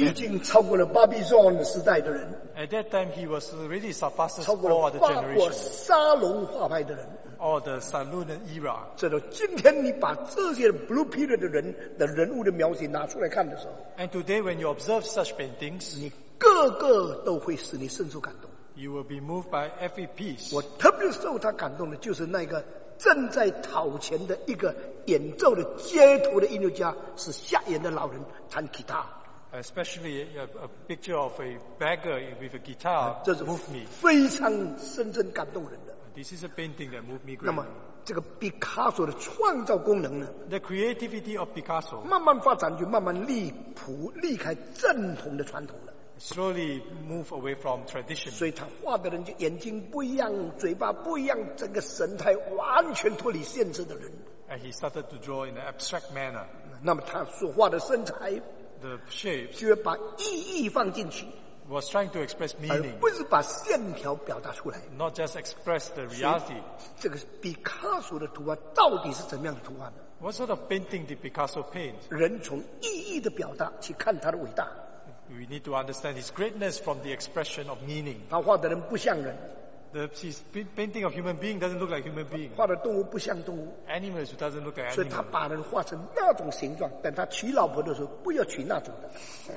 已经超过了巴比伦时代的人， At that time, he was already surpasses 超过 all 了 other 法国 generations, 沙龙画派的人。 or the Saloon era. 这到今天，你把这些 Blue Peter 的人物的描写拿出来看的时候， And today, when you observe such paintings, 你个个都会使你深受感动。 you will be moved by every piece. 我特别受他感动的就是那个正在讨钱的一个演奏的街头的音乐家，是瞎眼的老人弹吉他。 Especially a picture of a beggar with a guitar 这是 moved me. 非常深深感动人的。 This is a painting that moved me 那么 greatly. 这个毕卡索的创造功能呢， The creativity of Picasso 慢慢发展就慢慢离开正统的传统了。 slowly moved away from tradition. 所以他画的人就眼睛不一样，嘴巴不一样，整个神态完全脱离现实的人。 And he started to draw in an abstract manner. 那么他所画的身材， The shapes 就要把意义放进去， was trying to express 而 meaning, 不是把线条表达出来。 not just express the reality. 这个毕卡索的图画到底是怎么样的图画呢？ What sort of painting did Picasso paint? 人从意义的表达去看他的伟大。 We need to understand his greatness from the expression of meaning. 他画的人不像人， His painting of human being doesn't look like human being. 画的动物不像动物， Animals doesn't look like 所以他 animals. 把人画成那种形状。等他娶老婆的时候，不要娶那种的。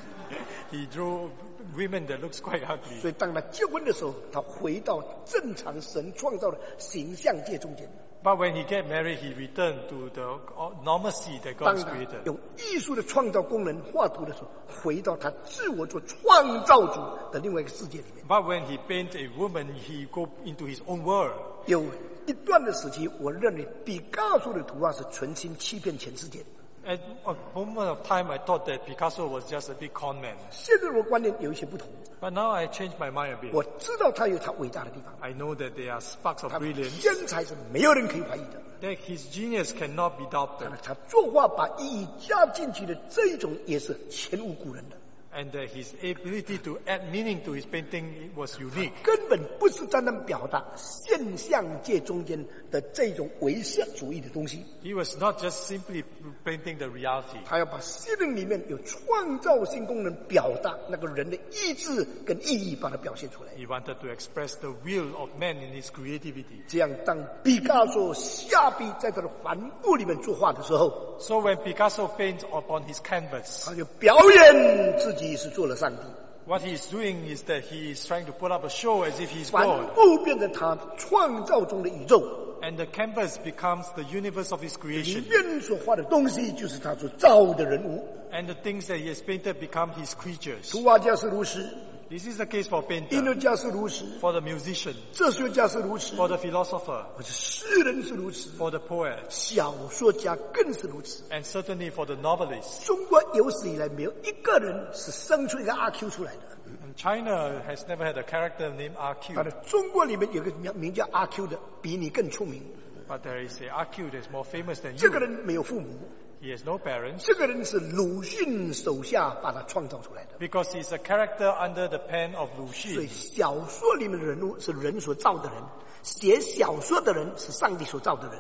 He drew women that looks quite ugly. 所以当他结婚的时候，他回到正常神创造的形象界中间。 But when he get married, he returned to the normalcy that 当 God has 他 created. 用艺术的创造功能画图的时候，回到他自我做创造主的另外一个世界里面。 But when he paint a woman, he go into his own world. 有一段的时期，我认为毕加索的图画是存心欺骗全世界的。 At a moment of time, I thought that Picasso was just a big con man. 现在我观念有一些不同， But now I changed my mind a bit. 我知道他有他伟大的地方， I know that there are sparks of 他 brilliance, 天才是没有人可以怀疑的。 that his genius cannot be doubted, 他作画把意义加进去的这一种也是前无古人的， and that his ability to add meaning to his painting was unique. 根本不是单单表达现象界中间的这种唯色主义的东西。 He was not just simply painting the reality. 他要把心灵里面有创造性功能表达那个人的意志跟意义，把它表现出来。 He wanted to express the will of man in his creativity. 这样，当毕加索下笔在他的帆布里面作画的时候， So when Picasso paints upon his canvas, 他就表演自己是做了上帝。 what he is doing is that he is trying to put up a show as if he's 帆 God. 布变成他创造中的宇宙， And the canvas becomes the universe of his 里 creation. 面所画的东西就是他所造的人物。 And the things that he has painted become his creatures. 图画家是如此， This is the case for 音 painter, 乐家是如此， for the musician, 哲学家是如此， for the philosopher, 或者诗人是如此， for the poet, 小说家更是如此。 and certainly for the novelist. 中国有史以来没有一个人是生出一个阿 Q 出来的。 And China has never had a character named 他 RQ, 的中国里面有个名叫阿 Q 的，比你更出名。 but there is a RQ that's more famous than 这个 you. 人没有父母， He has no parents 这个人是鲁迅手下把他创造出来的。 because he's a character under the pen of Lu 所以 Xun. 小说里面的人物是人所造的人，写小说的人是上帝所造的人。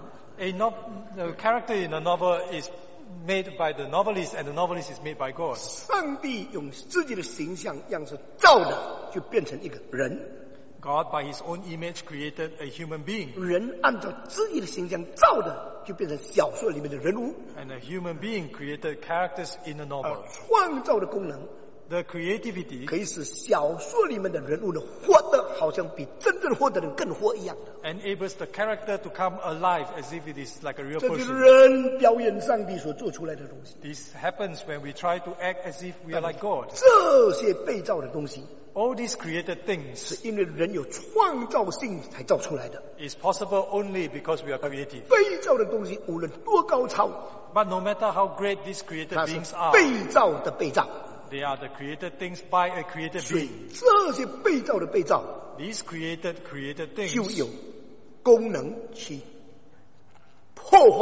The character in a novel is made by the novelist, and the novelist is made by God. 上帝用自己的形象样式造的，就变成一个人。 God, by his own image, created a human being, 人按照自己的形象造的，就变成小说里面的人物。 and a human being created characters in a 而 novel. 创造的功能 The creativity 可以使小说里面的人物呢活得好像比真正活的人更活一样的。 enables the character to come alive as if it is like a real 这就是 person. 人表演上帝所做出来的东西。 This happens when we try to act as if we are like God. 这些被造的东西， All these created things 是因为人有创造性才造出来的。 is possible only because we are creative. 被造的东西无论多高超， But no matter how great these created 它是 beings are, 被造的被造。 they are the created things by a created 所以 being. 这些被造的被造 These created 就 things 有功能去破坏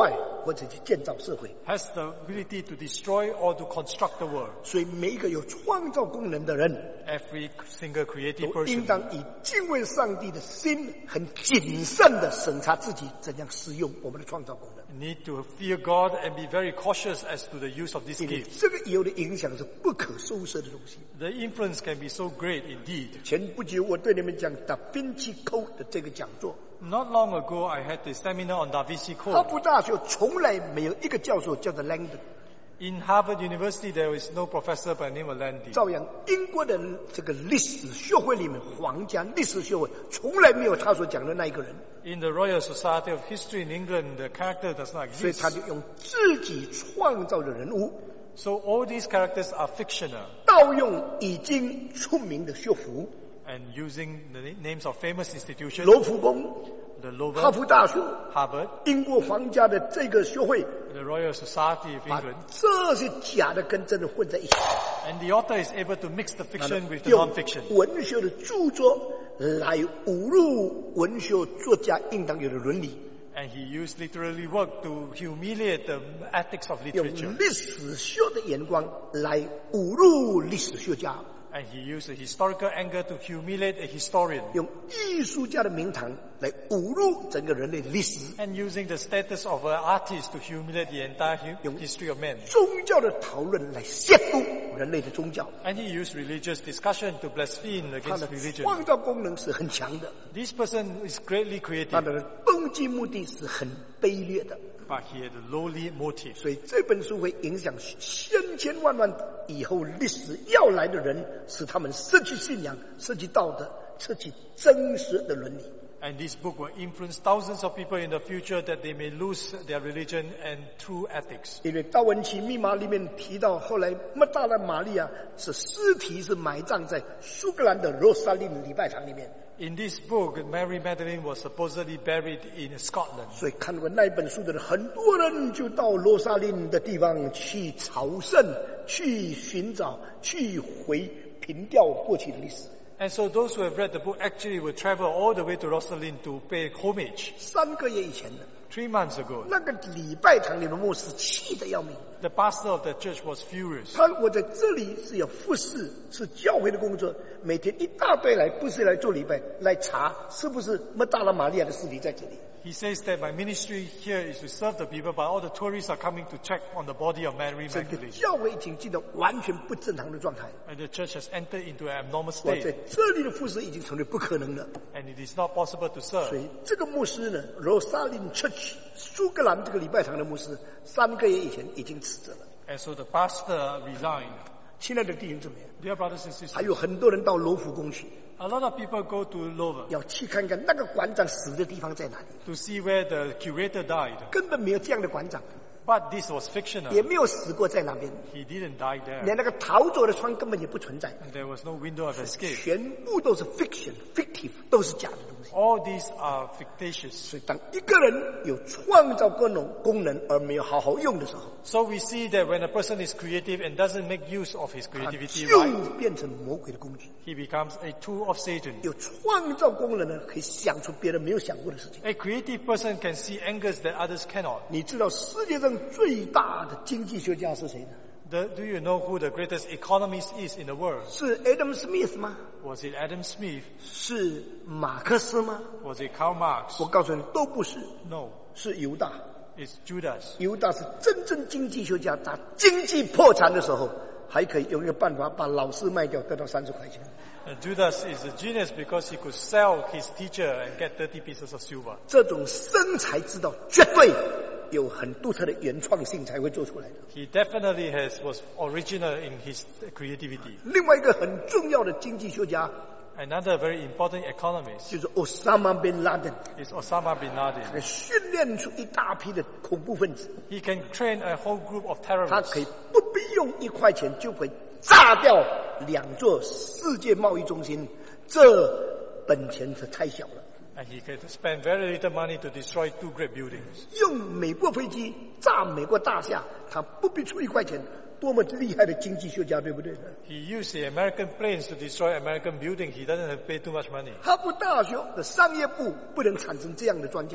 或者去建造社会。 has the ability to destroy or to construct the world. 所以每一个有创造功能的人， Every single creative 都应 person 当以敬畏上帝的心，很谨慎的审查自己怎样使用我们的创造功能。 need to fear God and be very cautious as to the use of this 因为 gift. 这个以后的影响是不可收拾的东西。 The influence can be so great indeed. 前不久我对你们讲达芬奇 Code 的这个讲座， Not long ago, I had a seminar on Da Vinci 哈 Code. 佛大学从来没有一个教授叫做 Langdon。 In Harvard University, there is no professor by the name of Landy. 照样，英国的这个历史学会里面，皇家历史学会从来没有他所讲的那一个人， In the Royal Society of History in England, the character does not 所以 exist. 他就用自己创造的人物， So all these characters are fictional 盗用已经出名的学府， and using the names of famous institutions, 罗浮宫、 the 哈 Louvre, 佛大学、 Harvard, 英国皇家的这个学会， the Royal Society of 把 England, 这些假的跟真的混在一起， and the author is able to mix the fiction with the 用 non-fiction. 文学的著作来侮辱文学作家应当有的伦理， And he used literary work to humiliate the ethics of 用 literature. 历史学的眼光来侮辱历史学家， And he used a historical angle to humiliate a historian. 用艺术家的名堂来侮辱整个人类的历史， And using the status of an artist to humiliate the entire history of man. 宗教的讨论来亵渎人类的宗教。 And he used religious discussion to blaspheme 他 against 的 religion. 创造功能是很强的， This person is greatly 他 creative, 的动机目的是很卑劣的， but he had a lowly motive. 所以这本书会影响千千万万以后历史要来的人，使他们失去信仰、失去道德、失去真实的伦理。 And this book will influence thousands of people in the future that they may lose their religion and true ethics. 因为达文奇密码里面提到，后来莫大拉玛利亚是尸体是埋葬在苏格兰的罗萨林礼拜堂里面。 In this book, Mary Magdalene was supposedly buried in Scotland. 所以看过那本书的人，很多人就到罗萨林的地方去朝圣、去寻找、去凭吊过去的历史。 And so those who have read the book actually will travel all the way to Rosslyn to pay homage. 3个月以前的 3 months ago, 那个礼拜堂里的牧师气得要命， the pastor of the church was furious. 我在这里是要服侍，是教会的工作，每天一大堆来，不是来做礼拜，来查是不是莫大拉玛利亚的尸体在这里。 He says that my ministry here is to serve the people, but all the tourists are coming to check on the body of Mary 整个 Magdalene. 教会已经进到完全不正常的状态， And the church has entered into an abnormal 我在 state, 这里的服侍已经成为不可能了。 and it is not possible to 所 serve. 以这个牧师呢，罗萨林 Church 苏格兰这个礼拜堂的牧师，3个月以前已经辞职了。 And so the pastor resigned. 亲爱的弟兄姊妹， Dear brothers and sisters, 还有很多人到罗浮宫去， a lot of people go to Louvre 要去看看那个馆长死的地方在哪里， to see where the curator died. 根本没有这样的馆长， But this was 也 fictional. 没有死过在那边， He didn't die there. 连那个逃走的窗根本也不存在， And there was no window of escape. 全部都是 fictive，都是假的东西。 All these are fictitious. 所以，当一个人有创造功能而没有好好用的时候， So we see that when a person is creative and doesn't make use of his 他 creativity 就 right, 变成魔鬼的工具。 he becomes a tool of Satan. 有创造功能的，可以想出别人没有想过的事情。 A creative person can see angles that others cannot. 你知道世界上最大的经济学家是谁呢？ Do you know who the greatest economist is in the world? 是 Adam Smith 吗？ Was it Adam Smith? 是马克思吗？ Was it Karl Marx? 我告诉你，都不是， No, 是犹大。 it's Judas. 犹大是真正经济学家，他经济破产的时候，还可以用一个办法把老师卖掉，得到30块钱。 Judas is a genius because he could sell his teacher and get 30 pieces of silver. 这种生财之道，绝对有很独特的原创性才会做出来的。 He definitely was original in his creativity. 另外一个很重要的经济学家 Another very important economist 就是 Osama bin Laden， is Osama bin 他 Laden. 训练出一大批的恐怖分子， He can train a whole group of 他 terrorists. 可以不必用1块钱就可以炸掉2座世界贸易中心，这本钱是太小了。 And he can spend very little money to destroy 2 great buildings. 用美国飞机炸美国大厦，他不必出1块钱，多么厉害的经济学家，对不对？ He used the American planes to destroy American buildings. He doesn't have to pay too much money. 哈佛大学的商业部不能产生这样的专家，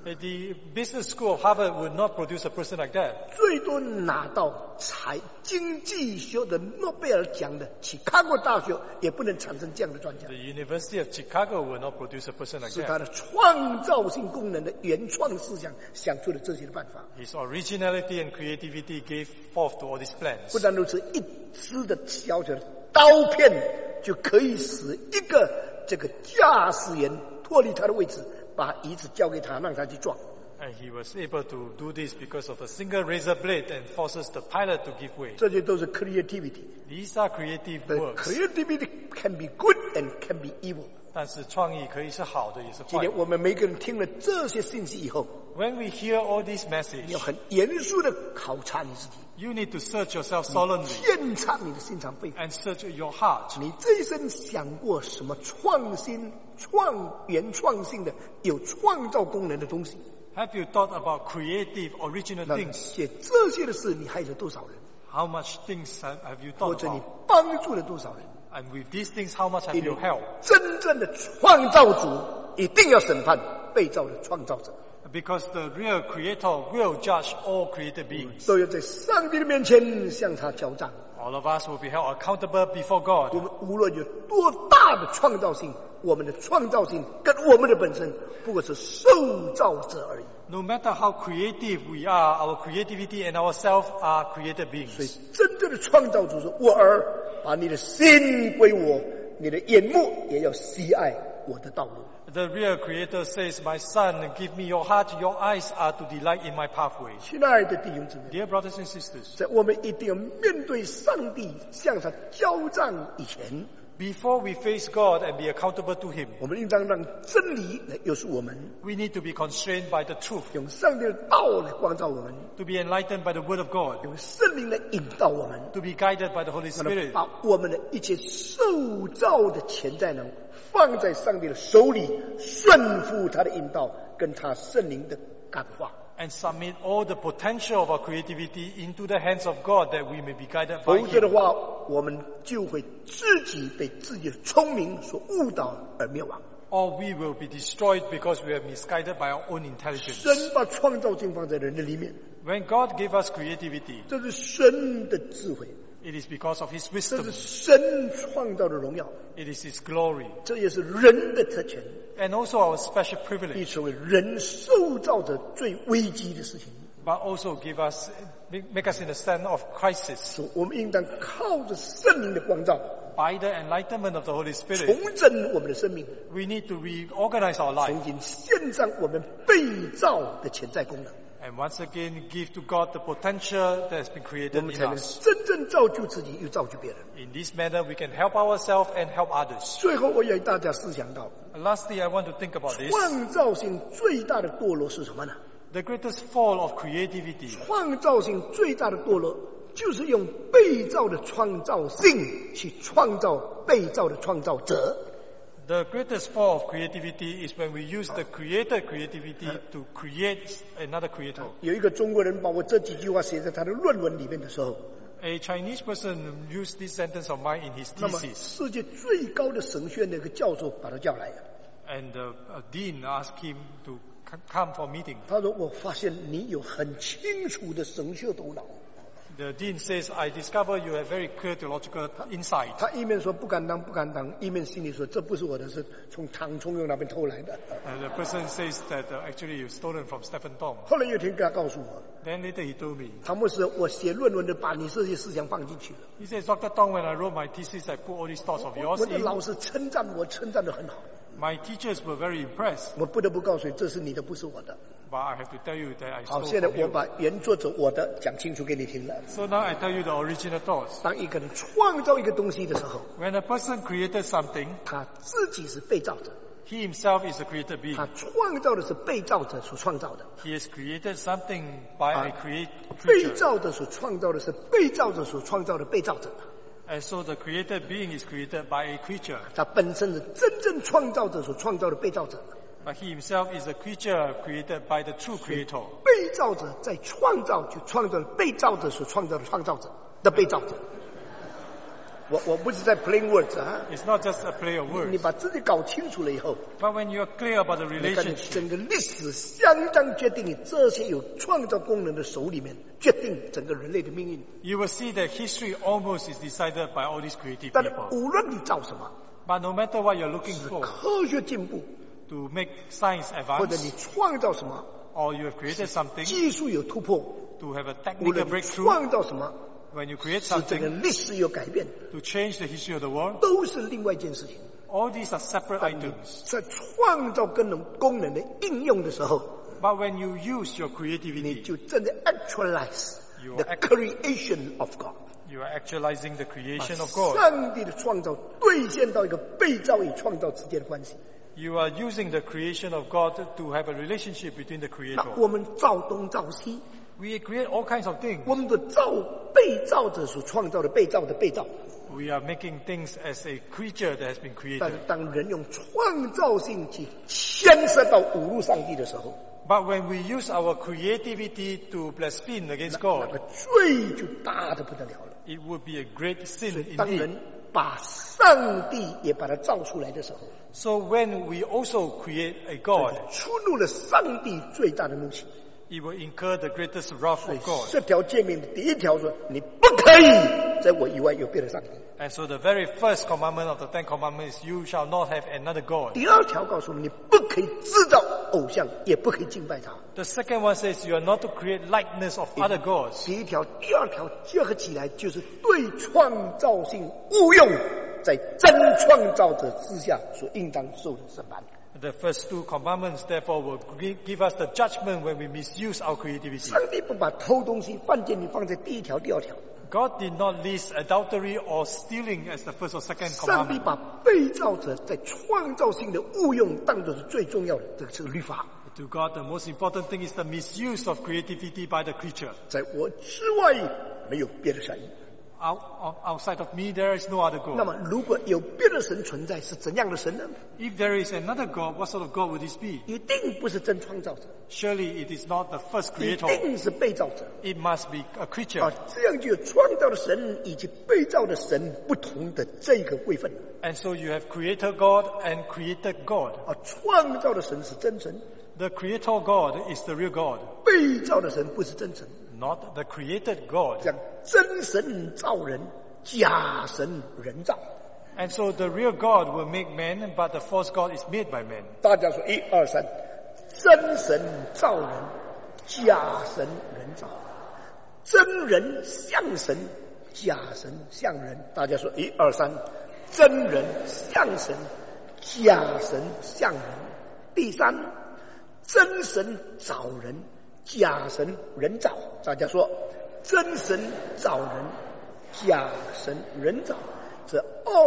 The business school of Harvard would not produce a person like that. 最多拿到经济学的诺贝尔奖的齐卡哥大学也不能产生这样的专家。 The University of Chicago would not produce a person like 是 that. 他的创造性功能的原创思想想出了这些的办法。 His originality and creativity gave forth to all these 不 plans. 但如此，一支的小小的刀片就可以使一个这个驾驶员脱离他的位置，把椅子交给他，让他去撞。 And he was able to do this because of a single razor blade and forces the pilot to give way. 这些都是 creativity。 These are creative The works. creativity can be good and can be evil。 但是创意可以是好的，也是坏的。 今天我们每个人听了这些信息以后， When we hear all these 你 messages, 要很严肃的考察你自己， you need to search yourself solemnly 检查你的心肠肺腑。 and search your heart. 你这一生想过什么创新、原创性的、有创造功能的东西？ Have you thought about creative, original 那 things? 写这些的事，你害了多少人？ How much things have you 或 thought 者你 about? 帮助了多少人？ And with these ththings, how much have 因 you 为 helped? 真正的创造主一定要审判被造的创造者， Because the real creator will judge all created beings. 都要在上帝的面前向他交账。 All of us will be held accountable before 我 God. 们无论有多大的创造性，我们的创造性跟我们的本身不过是受造者而已。 No matter how creative we are, our creativity and ourselves are created 所以 beings. 真正的创造主说：“我儿，把你的心归我，你的眼目也要喜爱我的道路。” The real creator says, My son, give me your heart, your eyes are to delight in my pathways. 亲爱的弟兄姊妹， Dear brothers and sisters, 在我们一定要面对上帝，向他交账以前， before we face God and be accountable to Him, 我们应当让真理来约束我们， we need to be constrained by the truth, 用上帝的道来光照我们， to be enlightened by the Word of God, 用圣灵来引导我们， to be guided by the Holy 让他 Spirit, 把我们的一切受造的潜在能放在上帝的手里，顺服他的引导，跟他圣灵的感化。 and submit all the potential of our creativity into the hands of God that we may be guided by 否则的 Him. 话，我们就会自己被自己的聪明所误导而灭亡。 Or we will be destroyed because we are misguided by our own intelligence. 神把创造性放在人的里面， When God gave us creativity, 这是神的智慧， it is because of His 这 wisdom. 是神创造的荣耀， It is His glory. 这也是人的特权， And also our special 必 privilege. 成为人受造者最危机的事情。 But also make us in a stand of crisis. 所以我们应当靠着圣灵的光照， By the enlightenment of the Holy Spirit, 重整我们的生命， we need to reorganize our life 重新献上我们被造的潜在功能， and once again give to God the potential that has been 我 created 们 in 才能 us. 真正造就自己，又造就别人。 In this manner, we can help ourselves and help others. 最后，我也大家思想到， And lastly, I want to think about this. 创造性最大的堕落是什么呢？ The greatest fall of creativity 创造性最大的堕落，就是用被造的创造性去创造被造的创造者。 The greatest fall of creativity is when we use the created creativity to create another creator. 有一个中国人把我这几句话写在他的论文里面的时候， A Chinese person used this sentence of mine in his 那么 thesis, 世界最高的神学院的一个教授把他叫来， and the dean asked him to come for a meeting. 他说：“我发现你有很清楚的神学头脑。” The dean says, I discover you have very clear theological insight. 他一面说不敢当不敢当，一面心里说这不是我的，是从唐崇荣那边偷来的。 And the person says that actually you've stolen from Stephen Tong. 后来有一天他告诉我， Then later he told me, 唐牧师，我写论文的把你这些思想放进去了。 he says, Dr. Tong, when I wrote my thesis, I put all these thoughts of yours 我的 in. 老师称赞我，称赞得很好。 My teachers were very impressed, 我不得不告诉你，这是你的，不是我的。 but I have to tell you that I 好， stole 现在 from 我 you. 把原作者我的讲清楚给你听了。 So now I tell you the original thoughts. 当一个人创造一个东西的时候， When a person created something, 他自己是被造者， he himself is a created being. 他创造的是被造者所创造的， He has created something by a 被 creature. 造者所创造的是被造者所创造的被造者。 And so the created being is created by a creature. 他本身是真正创造者所创造的被造者， But he himself is a creature created by the true creator. 被造者在创造就创造了被造者所创造的创造者的被造者。 我不是在 playing words 啊， It's not just a play of 你 words. 把自己搞清楚了以后， But when you're clear about the 你看 relationship, 整个历史相当决定你这些有创造功能的手里面，决定整个人类的命运。 you will see that history almost is decided by all these creative 但是 people. 无论你造什么， But no matter what you're looking 是 for, 科学进步， to make science 或者你 advance, 创造什么， or you have created something, 技术有突破， to have a 无 technical 论你 breakthrough, 创造什么， when you create 使整个 something, 历史有改变， to change the history of the world, 都是另外一件事情。 all these are separate items. 在创造功能的应用的时候， But when you use your 你 creativity, 就真的 actualize You the are creation of God， you are actualizing the creation 把 of God. 上帝的创造兑现到一个被造与创造之间的关系。 You are using the creation of God to have a relationship between the 那 creator. 我们造东造西， We create all kinds of things. 我们的被造者所创造的被造的被造， We are making things as a creature that has been 但 created. 是当人用创造性去牵涉到侮辱上帝的时候， But when we use our creativity to blaspheme against 那 God, 个罪就大的不得了了。 it would be a great sin 当 indeed. 人把上帝也把它造出来的时候， So when we also create a God, 触怒了上帝最大的怒气。 it will incur the greatest wrath 所以 of God. 10条诫命的第一条说：你不可以在我以外有别的上帝。 And so the very first commandment of the Ten Commandments is you shall not have another God. 第二条告诉你，你不可以制造偶像，也不可以敬拜他。 The second one says you are not to create likeness of other gods. 第一条、第二条结合起来，就是对创造性误用，在真创造者之下所应当受的审判。 The first two commandments therefore will give us the judgment when we misuse our creativity. 上帝不把偷东西、犯奸淫放在第一条、第二条， God did not list adultery or stealing as the first or second 上帝 commandment. 把被造者在创造性的误用当作是最重要的，这个律法。 To God, the most important thing is the misuse of creativity by the creature. 在我之外没有别的神。 Outside of me, there is no other 那 God. 么，如果有别的神存在，是怎样的神呢？ If there is another God, what sort of God would this be? 一定不是真创造者， Surely it is not the first 一 creator. 定是被造者。 It must be a creature. 啊，这样就有创造的神以及被造的神不同的这个位分。 And so you have creator God and created God. 啊，创造的神是真神， The creator God is the real God, 被造的神不是真神。 not the created God. 这样，真神造人，假神人造。 And so the real God will make man, but the false God is made by man. 大家说1、2、3，真神造人，假神人造。真人像神，假神像人。大家说1、2、3，真人像神，假神像人。第三，真神造人，假神人造。大家说，真神造人，假神人造。这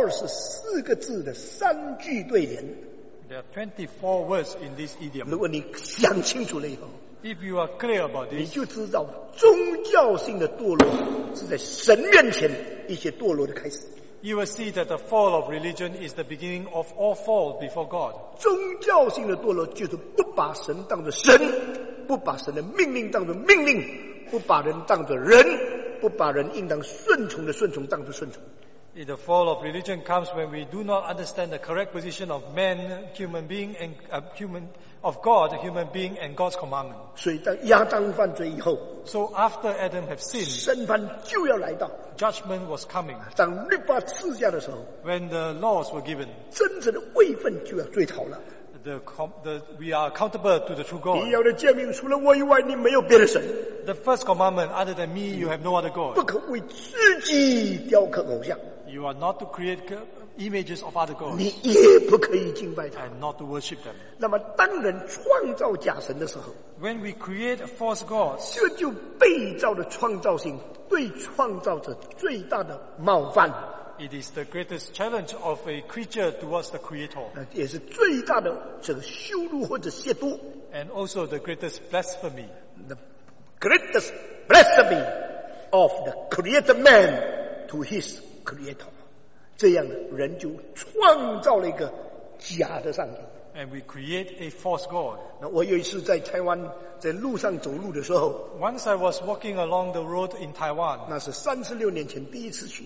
24个字的3句对联， There are 24 words in this 如 idiom. 果你想清楚了以后， If you are clear about 你 this, 就知道宗教性的堕落是在神面前一些堕落的开始。 you will see that the fall of religion is the beginning of all fall before God. 宗教性的堕落就是不把神当作神，不把神的命令当作命令，不把人当作人，不把人应当顺从的顺从当作顺从。 The fall of religion comes when we do not understand the correct position of man, human being, and of God, human being, and God's commandment. 所以当亚当犯罪以后， So after Adam have sinned, 审判就要来到。 judgment was coming. 当律法赐下的时候， When the laws were given, 真正的位分就要追讨了。 we are accountable to the true 第 God. 一条的诫命，除了我以外，你没有别的神， The first commandment, other than me, you have no other 不 God. 可为自己雕刻偶像， You are not to create images of other 你 gods 也不可以敬拜他。 and not to worship them. 那么，当人创造假神的时候， When we create false gods, 这就被造的创造性对创造者最大的冒犯， it is the greatest challenge of a creature towards the creator, 也是最大的这个羞辱或者亵渎。 and also the greatest blasphemy. The greatest blasphemy of the created man to his creator， 这样的人就创造了一个假的上帝。 And we create a false God. 那我有一次在台湾在路上走路的时候， Once I was walking along the road in Taiwan. 那是36年前第一次去，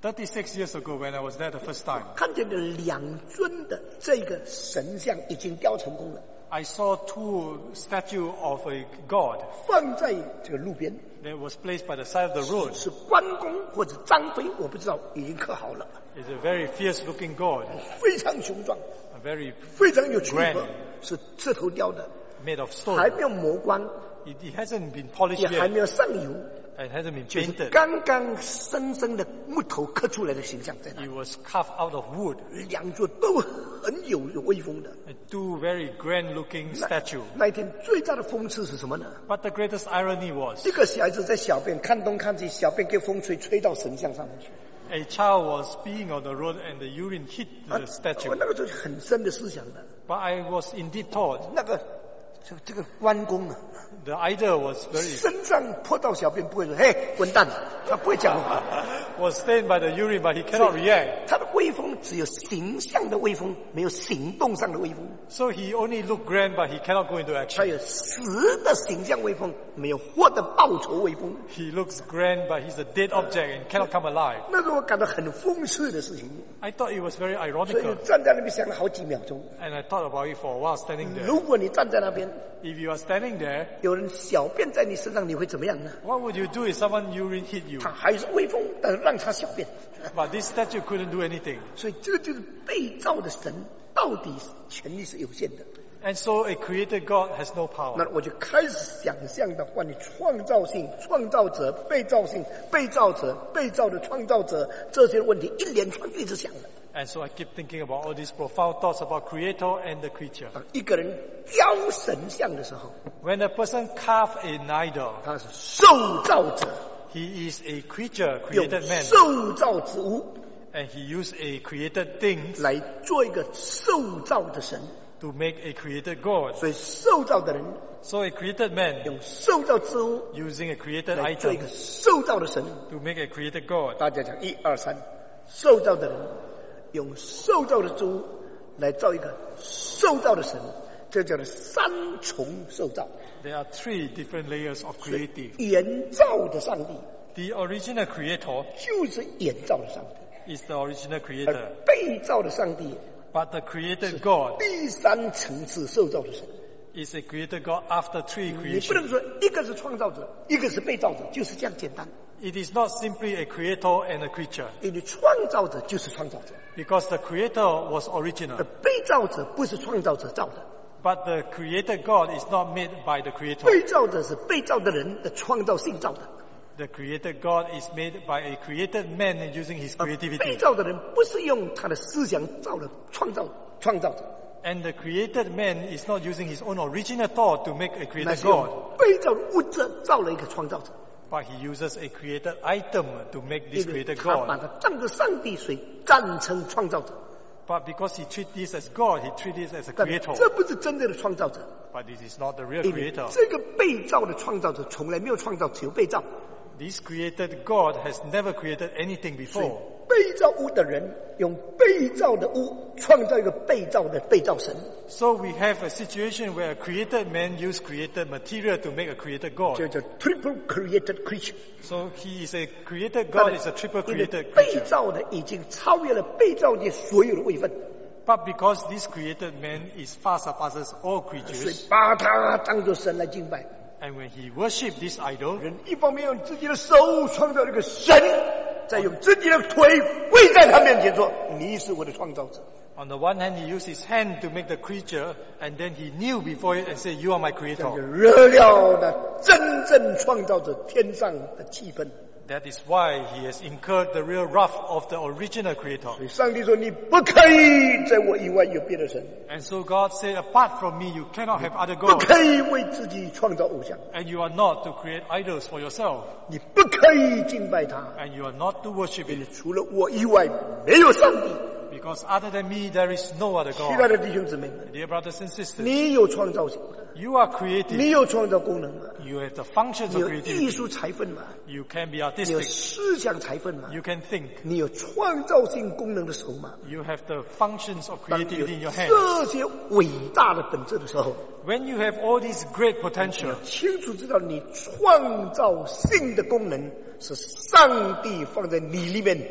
36 years ago when I was there the first time, 看见了2尊的这个神像已经雕成功了， I saw 2 statues of a god 放在这个路边， that was placed by the side of the road. 是关公或者张飞，我不知道，已经刻好了， It's a very fierce-looking god, 非常雄壮， a very 非常有躯 Grand 壳，是石头雕的， made of 还 stone. 没有磨光， It hasn't been polished 也还 yet 没有上油， and hasn't been 就是 painted. 刚刚生生的木头刻出来的形象在那 It was carved out of wood. ，2座都很有威风的。 And 2 very grand-looking statues. 那一天最大的讽刺是什么呢？ But the greatest irony was 一个小孩子在小便，看东看西，小便给风吹到神像上面去。 a child was peeing on the road and the urine hit 啊 the statue. 我那个就是很深的思想的。 But I was indeed taught 那个这个关公啊， the idol was very 身上泼到小便不会说嘿滚蛋，他不会讲话。 was stained by the urine, but he cannot react. 他的威风只有形象的威风，没有行动上的威风。 So he only looked grand, but he cannot go into 他 action. 有实的形象威风，没有活的报仇威风。 He looks grand, but he's a dead object and cannot come alive. 那是我感到很讽刺的事情， I thought it was very 所以 ironical, 站在那边想了好几秒钟。 and I thought about it for a while standing there. 如果你站在那边， If you are standing there, 有人小便在你身上，你会怎么样呢？ what would you do if someone urine hit you? 他还是威风，但是让他小便。 But this statue couldn't do anything. 所以这个就是被造的神，到底权力是有限的。 And so a created God has no power. 那我就开始想象的关于创造性、创造者、被造性、被造者、被造的创造者这些问题一连串一直想的。 And so I keep thinking about all these profound thoughts about creator and the creature. 当一个人雕神像的时候， When a person carves an idol, 他是受造者， he is a creature, 用 created man, 受造之物 and he used a created thing 来做一个受造的神。 to make a created God. 所以受造的人 So a created man 用受造之物 using a created 来做一 item 个受造的神。 to make a created God. 大家讲1、2、3，受造的人用受造的之物来造一个受造的神，这叫做3重受造。 There are 3 different layers of creative. 原造的上帝 The original creator 就是原造的上帝， is the original 而 creator. 被造的上帝 But the created God 第3层次受造的神。 is a created God after 3 你不能 creation. 说一个是创造者，一个是被造者，就是这样简单。 It is not simply a creator and a creature. 因为创造者就是创造者， Because the creator was 而 original. 被造者不是创造者造的， But the created God is not made by the creator. 被造者是被造的人的创造性造的。 The created God is made by a created man using his 被 creativity. 造的人不是用他的思想造的创造者， And the created man is not using his own original thought to make a 那 created 是用 God. 被造的物质造了一个创造者。 But he uses a created item to make 因 this 为 created 他把 God. 他当作上帝，所以赞成创造者。 But because he treats this as God, he treats this as a 但 creator. 这不是真正的创造者， But this is not the real 因为 creator. 这个被造的创造者从来没有创造，只有被造。 This created God has never created anything 所以 before. 被造物的人用被造的物创造一个被造的被造神， So we have a situation where a created man used created material to make a created 这 God. 叫 triple created creature。 So he is a created God, is a triple 因为 created 被 creature. 造的已经超越了被造界所有的位分， But because this created man is far surpasses all 所以 creatures, 把他当作神来敬拜。 and when he worshipped this idol, 人一方面用自己的手创造了一个神，再用自己的腿跪在他面前说：“你是我的创造者。 on the one hand he used his hand to make the creature, and then he kneel before it and said, "You are my ” 这就 creator." 惹了那真正创造者天上的气氛。 That is why he has incurred the real wrath of the original creator. 所以上帝说：“你不可以在我以外有别的神， And so God said, apart from me, you cannot have other 不 gods, 可以为自己创造偶像， and you are not to create idols for yourself, 你不可以敬拜他， and you are not to worship 因为 it, 除了我以外没有上帝。” because other than me there is no other 亲爱 God. 的弟兄姊妹们， Dear brothers and sisters, 你有创造性， you are creative. 你有创造功能吗？ You have the functions 你 of 有艺 creativity. 术才分吗？ You can be 你有 artistic. 思想才分吗？ You can think. 你有创造性功能的手吗？ You have the functions of 当你有 creativity in your hands. 这些伟大的本质的时候， When you have all these great potential, 清楚知道你创造性的功能是上帝放在你里面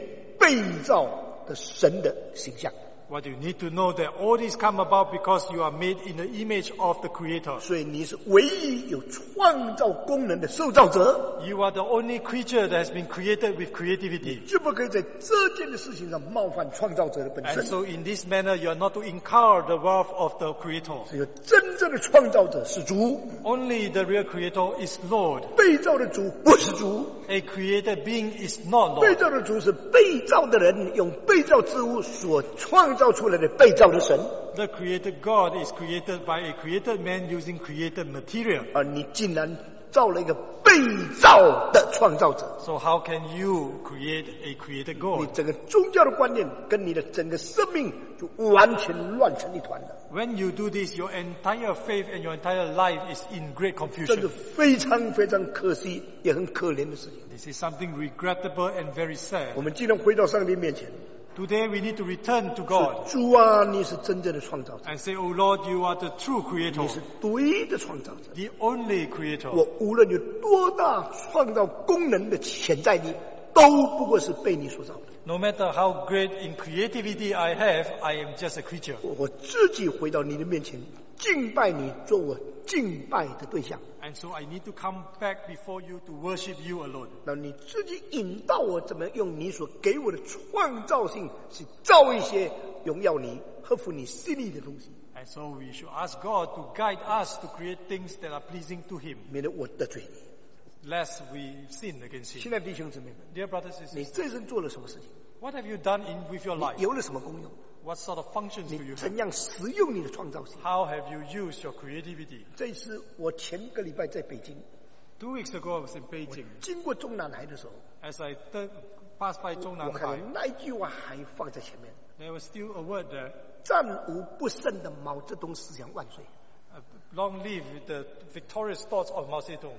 被造的神的形象。 What you need to know that all this come about because you are made in the image of the Creator. 所以你是唯一有创造功能的受造者。 You are the only creature that has been created with creativity. 就不可以在这件的事情上冒犯创造者的本 And 身。 so in this manner, you are not to incur the wealth of the Creator. 只有真正的创造者是主， Only the real Creator is Lord. 被造的主不是主。 A created being is not 被 Lord. 造的主是被造的人用被造之物所创造出来的被造的神， The created God is created by a created man using created material. 而你竟然造了一个被造的创造者。 So how can you create a created 你 God? 整个宗教的观念跟你的整个生命就完全乱成一团了， When you do this, your entire faith and your entire life is in great 这是 confusion. 非常非常可惜也很可怜的事情。 This is something regrettable and very 我 sad. 们既然回到上帝面前， Today we need to return to God 主啊，你是真正的创造者， and say, Oh Lord, you are the true 你 creator, 是独一的创造者。 the only creator. 我无论有多大创造功能的潜在力，都不过是被你所造的。 No matter how great in creativity I have, I am just a creature. 我自己回到你的面前，敬拜你，做我敬拜的对象。 And so I need to come back before you to worship you alone. 那你自己引导我，怎么用你所给我的创造性，去造一些荣耀你、合乎你心意的东西， And so we should ask God to guide us to create things that are pleasing to Him, 免得我得罪你。 lest we sin against 亲 Him. 爱的弟兄姊妹们， Dear brothers and 你 sisters, 这一生做了什么事情？ what have you done with your life? 有了什么功用？ What sort of functions do 你 you have? 怎样使用你的创造性？ How have you used your creativity? 这一次我前个礼拜在北京， 2 weeks ago I was in Beijing. 经过中南海的时候， As I passed by 我 Zhongnanhai, 看到那一句话还放在前面： there was still a word there. 战无不胜的毛泽东思想万岁。 Long live the victorious thoughts of Mao Zedong.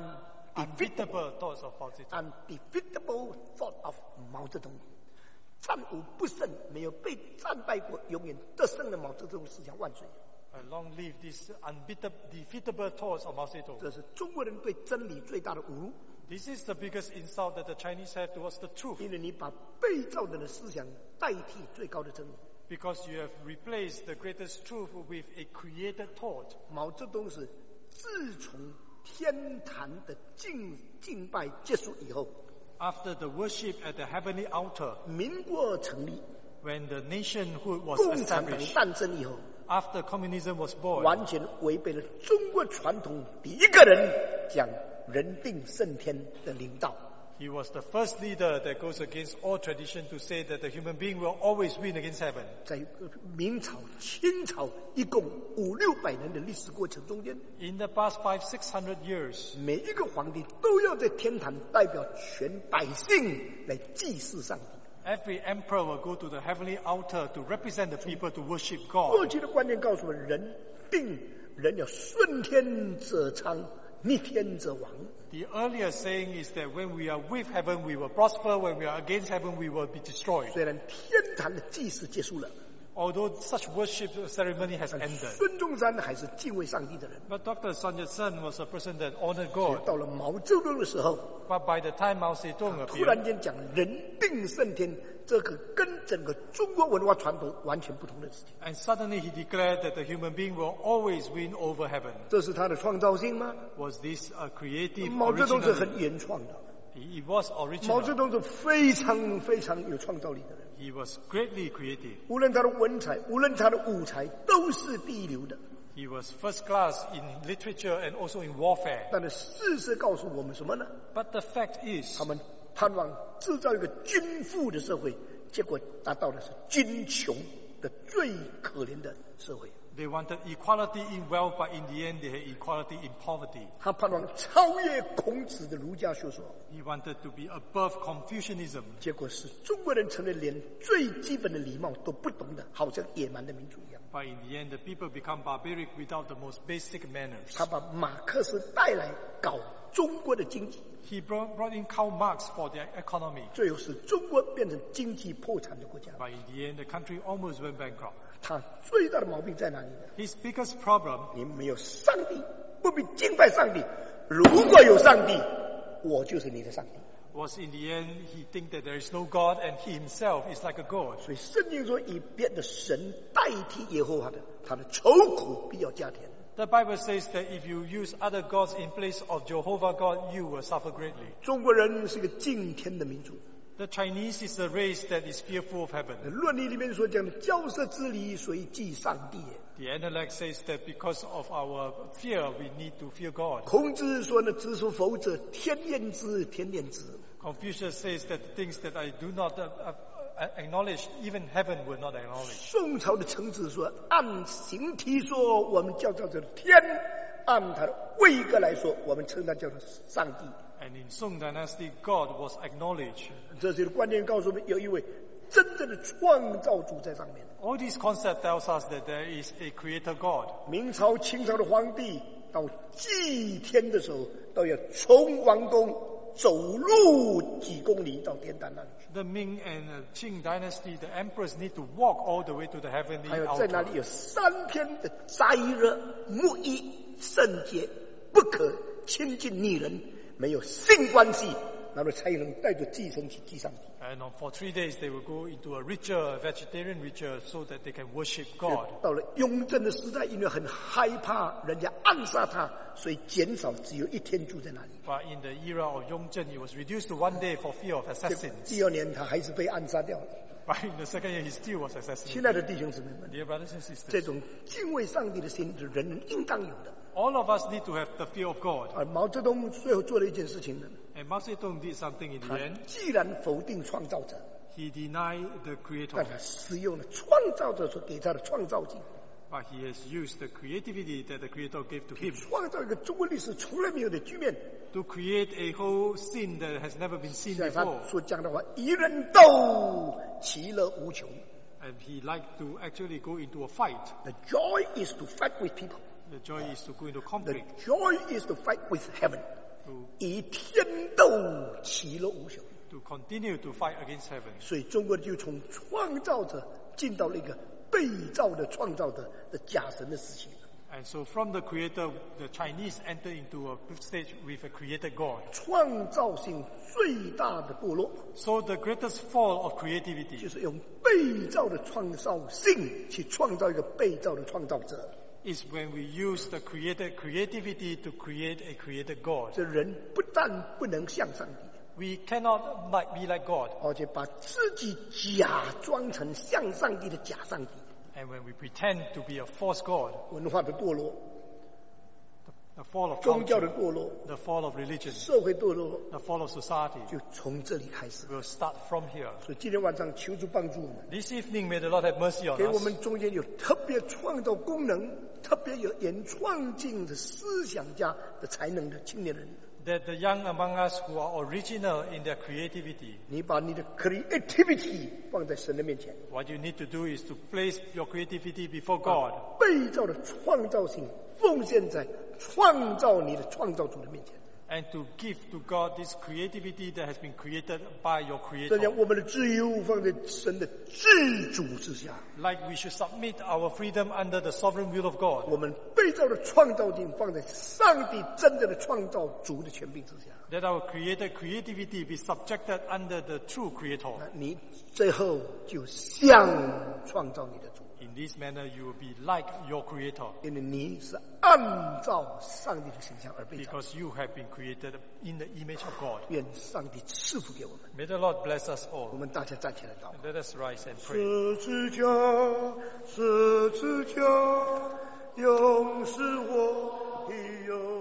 Undefeatable Unbeatable thoughts of Mao Zedong. undefeatable thought of 毛泽东，战无不胜，没有被战败过，永远得胜的毛泽东思想万岁。 Long live these undefeatable thoughts of Mao Zedong. 这是中国人对真理最大的侮辱， This is the biggest insult that the Chinese have towards the truth, 因为你把被造人的思想代替最高的真理。 because you have replaced the greatest truth with a created thought. 毛泽东是自从天坛的敬拜结束以后， After the worship at the heavenly altar, 民国成立， when the nationhood was 共产党 established, 诞生以后， after communism was born, 完全违背了中国传统第一个人讲人定胜天的领导。 he was the first leader that goes against all tradition to say that the human being will always win against heaven. 在明朝、清朝一共500-600年的历史过程中间， In the past 500-600 years, 每一个皇帝都要在天坛代表全百姓来祭祀上帝。 every emperor will go to the heavenly altar to represent the people to worship 过 God. 去的观念告诉我们，人要顺天者昌，逆天者亡。 The earlier saying is that when we are with heaven, we will prosper. When we are against heaven, we will be destroyed. 虽然天坛的祭祀结束了， Although such worship ceremony has ended. 孙中山还是敬畏上帝的人。 But Dr. Sun Yat-sen was a person that honored God. 到了毛泽东的时候， But by the time Mao Zedong 突然 appeared, 间讲人定胜天，这个跟整个中国文化传统完全不同的事情。 and suddenly he declared that the human being will always win over heaven. 这是他的创造性吗？ Was this a creative 毛泽东是 original? 很原创的， He was 毛泽 original. 东是非常非常有创造力的人。 He was greatly creative. 无论他的文采，无论他的武才，都是第一流的。 He was first class in literature and also in warfare. 但是事实告诉我们什么呢？ But the fact is, 他们盼望制造一个均富的社会，结果达到的是均穷的最可怜的社会。 they wanted equality in wealth, but in the end they had equality in poverty. 他盼望超越孔子的儒家学说， He wanted to be above Confucianism. 结果是中国人成了连最基本的礼貌都不懂的，好像野蛮的民族一样。 But in the end, the people become barbaric without the most basic manners. 他把马克思带来搞中国的经济， He brought in Karl Marx for their economy. 最后使中国变成经济破产的国家。 But in the end, the country almost went bankrupt. 他最大的毛病在哪里呢？ His biggest problem, 你没有上帝，不必敬拜上帝。如果有上帝，我就是你的上帝。 Was in the end, he think that there is no God and he himself is like a God. 所以圣经说，以别的神代替耶和华的，他的愁苦必要加添。 The Bible says that if you use other gods in place of Jehovah God, you will suffer greatly. 中国人是个敬天的民族。 The Chinese is a race that is fearful of heaven. 论理里面所讲的骄奢之礼，谁祭上帝？ The intellect says that because of our fear, we need to fear God. 孔子说呢，知所否则，天厌之，天念之。 Confucius says that things that I do not acknowledge, even heaven will not acknowledge. 宋朝的臣子说，按形体说，我们叫做天；按他的位格来说，我们称他叫做上帝。 And in Song Dynasty, God was acknowledged. 这些观念告诉我们，有一位真正的创造主在上面。 All these concepts tells us that there is a creator God. 明朝、清朝的皇帝到祭天的时候，都要从王宫走路几公里到天坛那里去。 The Ming and Qing dynasty, the emperors need to walk all the way to the 还 heavenly 有在那 altar. 里有3天的斋热、沐浴、圣洁，不可亲近女人，没有性关系，然后才能带着祭牲去祭上帝。 And for 3 days, they will go into a ritual, a vegetarian ritual, so that they can worship God. 到了雍正的时代，因为很害怕人家暗杀他，所以减少只有1天住在那里。 But in the era of Yongzheng, it was reduced to 1 day for fear of assassins. 第2年他还是被暗杀掉了。 But in the second year, he still was 亲爱 assassinated. 的弟兄姊妹们， Dear brothers and sisters, 这种敬畏上帝的心是人人应当有的。 all of us need to have the fear of God. 而毛泽东最后做了一件事情呢， And Mao Zedong did something in 他 the end. 既然否定创造者， He denied the 但 creator, 他使用了创造者所给他的创造性， but he has used the creativity that the creator gave to him 创造一个中国历史从来没有的局面。 to create a whole scene that has never been seen 像他 before. 所讲的话，一人斗，其乐无穷。 And he liked to actually go into a fight. The joy is to fight with people. The joy is to go into The conflict, joy is to fight with heaven. to, 以天斗，其乐无穷。 to continue to fight against heaven. 所以中国就从创造者进到了一个被造的创造者的假神的时期。 And so from the creator, the Chinese entered into a stage with a created God. 创造性最大的堕落， So the greatest fall of creativity 就是用被造的创造性去创造一个被造的创造者。 is when we use the created creativity to create a created God. 这人不但不能像上帝， We cannot be like God. 而且把自己假装成像上帝的假上帝。 And when we pretend to be a false God, 文化的堕落， the fall of 宗教的 culture, 堕落， the fall of religion, 社会堕落， the fall of society 就从这里开始。 will start from here. 所以今天晚上求主帮助我们， This evening, may the Lord have mercy on 给我 us. 们中间有特别创造功能、特别有原创性的思想家的才能的青年人。 That the young among us who are original in their creativity, 你把你的 creativity 放在神的面前， what you need to do is to place your creativity before God 被造的创造性奉献在创造你的创造主的面前。 and to give to God this creativity that has been created by your 这 creator. 样，我们的自由放在神的自主之下， Like we should submit our freedom under the sovereign will of God. 我们被造的创造性放在上帝真正的创造主的权柄之下。 That our created creativity be subjected under the true creator. 那你最后就像创造你的主， In this manner, you will be like your creator 因为你是按照上帝的形象而被造。 because you have been created in the image of God. 愿上帝赐福给我们。 May the Lord bless us 我 all. 们大家站起来祷告。 Let us rise and pray. 十字架，十字架，永是我的忧。